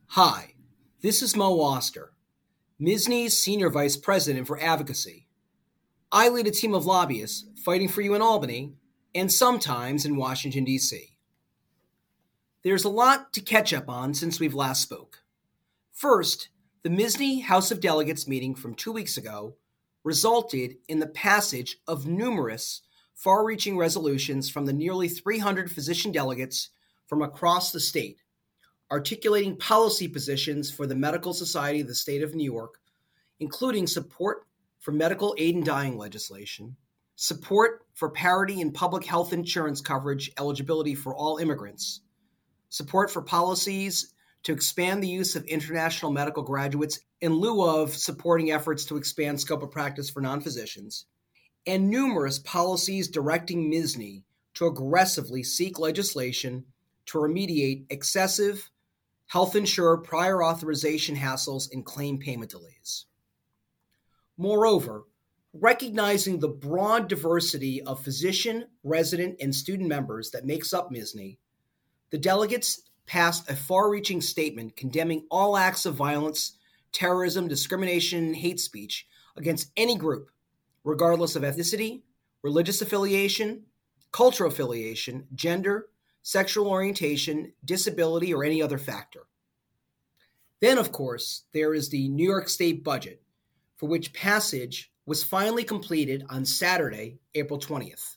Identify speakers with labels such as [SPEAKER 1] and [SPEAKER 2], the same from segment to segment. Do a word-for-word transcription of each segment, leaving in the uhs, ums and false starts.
[SPEAKER 1] Hi, this is Mo Oster, M I S N Y's Senior Vice President for Advocacy. I lead a team of lobbyists fighting for you in Albany and sometimes in Washington, D C. There's a lot to catch up on since we've last spoke. First, the M I S N Y House of Delegates meeting from two weeks ago resulted in the passage of numerous far-reaching resolutions from the nearly three hundred physician delegates from across the state, articulating policy positions for the Medical Society of the State of New York, including support for medical aid in dying legislation, support for parity in public health insurance coverage eligibility for all immigrants, support for policies to expand the use of international medical graduates in lieu of supporting efforts to expand scope of practice for non-physicians, and numerous policies directing M I S N Y to aggressively seek legislation to remediate excessive health insurer prior authorization hassles and claim payment delays. Moreover, recognizing the broad diversity of physician, resident, and student members that makes up M I S N Y, the delegates passed a far-reaching statement condemning all acts of violence, terrorism, discrimination, and hate speech against any group, regardless of ethnicity, religious affiliation, cultural affiliation, gender, sexual orientation, disability, or any other factor. Then, of course, there is the New York State budget, for which passage was finally completed on Saturday, April twentieth.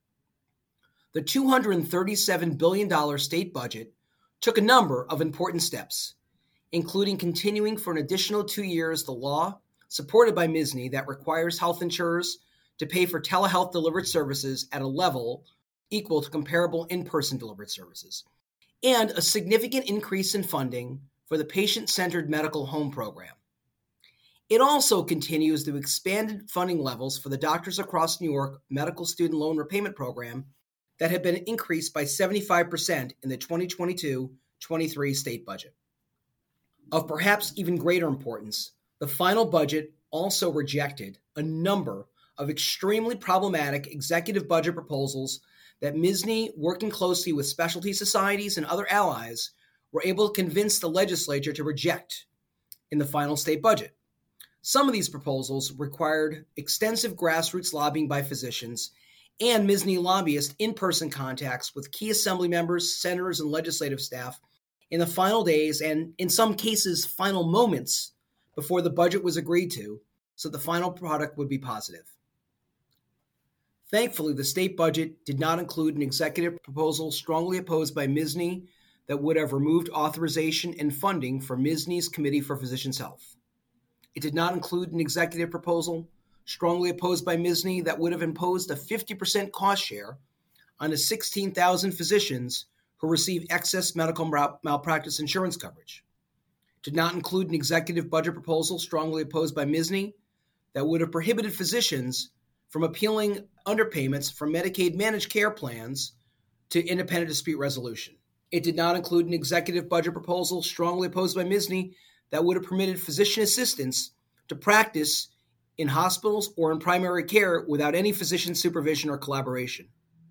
[SPEAKER 1] The two hundred thirty-seven billion dollars state budget took a number of important steps, including continuing for an additional two years the law supported by M I S N Y that requires health insurers to pay for telehealth delivered services at a level equal to comparable in-person delivered services, and a significant increase in funding for the Patient-Centered Medical Home Program. It also continues the expanded funding levels for the Doctors Across New York Medical Student Loan Repayment Program that have been increased by seventy-five percent in the twenty twenty-two twenty-three state budget. Of perhaps even greater importance, the final budget also rejected a number of extremely problematic executive budget proposals that M I S N Y, working closely with specialty societies and other allies, were able to convince the legislature to reject in the final state budget. Some of these proposals required extensive grassroots lobbying by physicians and M I S N Y lobbyists' in-person contacts with key assembly members, senators, and legislative staff in the final days and, in some cases, final moments before the budget was agreed to, so the final product would be positive. Thankfully, the state budget did not include an executive proposal strongly opposed by M I S N Y that would have removed authorization and funding for M I S N Y's Committee for Physicians' Health. It did not include an executive proposal strongly opposed by M I S N Y that would have imposed a fifty percent cost share on the sixteen thousand physicians who receive excess medical malpractice insurance coverage. It did not include an executive budget proposal strongly opposed by M I S N Y that would have prohibited physicians from appealing underpayments from Medicaid managed care plans to independent dispute resolution. It did not include an executive budget proposal strongly opposed by M I S N Y that would have permitted physician assistants to practice in hospitals or in primary care without any physician supervision or collaboration.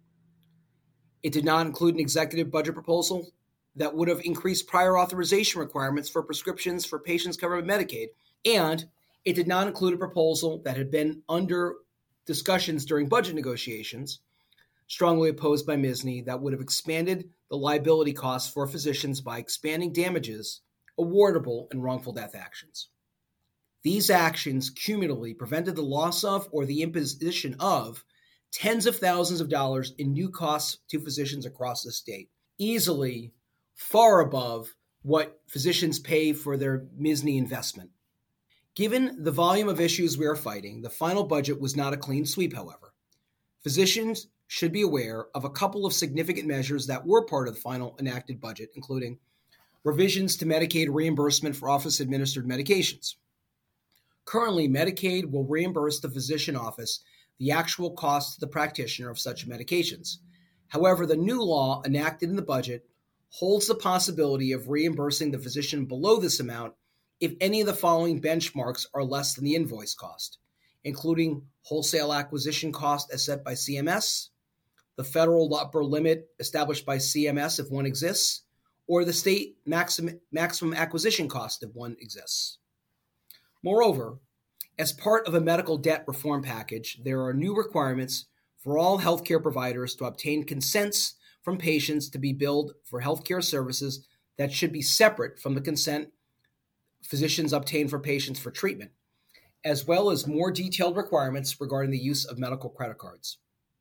[SPEAKER 1] It did not include an executive budget proposal that would have increased prior authorization requirements for prescriptions for patients covered by Medicaid, and it did not include a proposal that had been under discussions during budget negotiations, strongly opposed by M I S N Y, that would have expanded the liability costs for physicians by expanding damages awardable in wrongful death actions. These actions cumulatively prevented the loss of or the imposition of tens of thousands of dollars in new costs to physicians across the state, easily far above what physicians pay for their M I S N Y investment. Given the volume of issues we are fighting, the final budget was not a clean sweep, however. Physicians should be aware of a couple of significant measures that were part of the final enacted budget, including revisions to Medicaid reimbursement for office-administered medications. Currently, Medicaid will reimburse the physician office the actual cost to the practitioner of such medications. However, the new law enacted in the budget holds the possibility of reimbursing the physician below this amount if any of the following benchmarks are less than the invoice cost, including wholesale acquisition cost as set by C M S, the federal upper limit established by C M S if one exists, or the state maximum, maximum acquisition cost if one exists. Moreover, as part of a medical debt reform package, there are new requirements for all healthcare providers to obtain consents from patients to be billed for healthcare services that should be separate from the consent physicians obtain for patients for treatment, as well as more detailed requirements regarding the use of medical credit cards.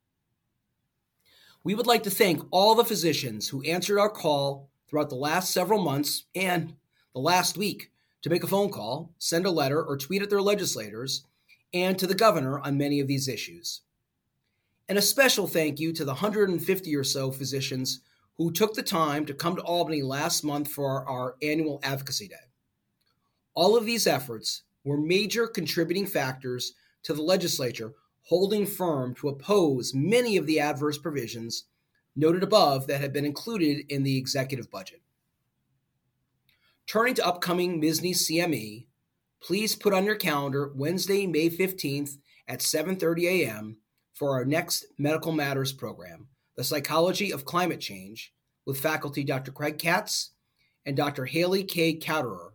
[SPEAKER 1] We would like to thank all the physicians who answered our call throughout the last several months and the last week to make a phone call, send a letter, or tweet at their legislators and to the governor on many of these issues. And a special thank you to the one hundred fifty or so physicians who took the time to come to Albany last month for our, our annual Advocacy Day. All of these efforts were major contributing factors to the legislature holding firm to oppose many of the adverse provisions noted above that have been included in the executive budget. Turning to upcoming M I S N Y C M E, please put on your calendar Wednesday, May fifteenth at seven thirty a.m. for our next Medical Matters program, The Psychology of Climate Change, with faculty Doctor Craig Katz and Doctor Haley K. Cowderer.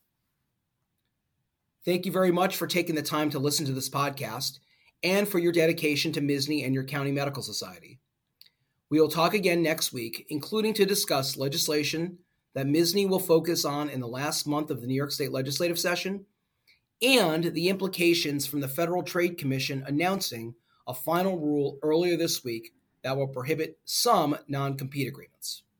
[SPEAKER 1] Thank you very much for taking the time to listen to this podcast and for your dedication to M I S N Y and your county medical society. We will talk again next week, including to discuss legislation that M I S N Y will focus on in the last month of the New York State legislative session and the implications from the Federal Trade Commission announcing a final rule earlier this week that will prohibit some non-compete agreements.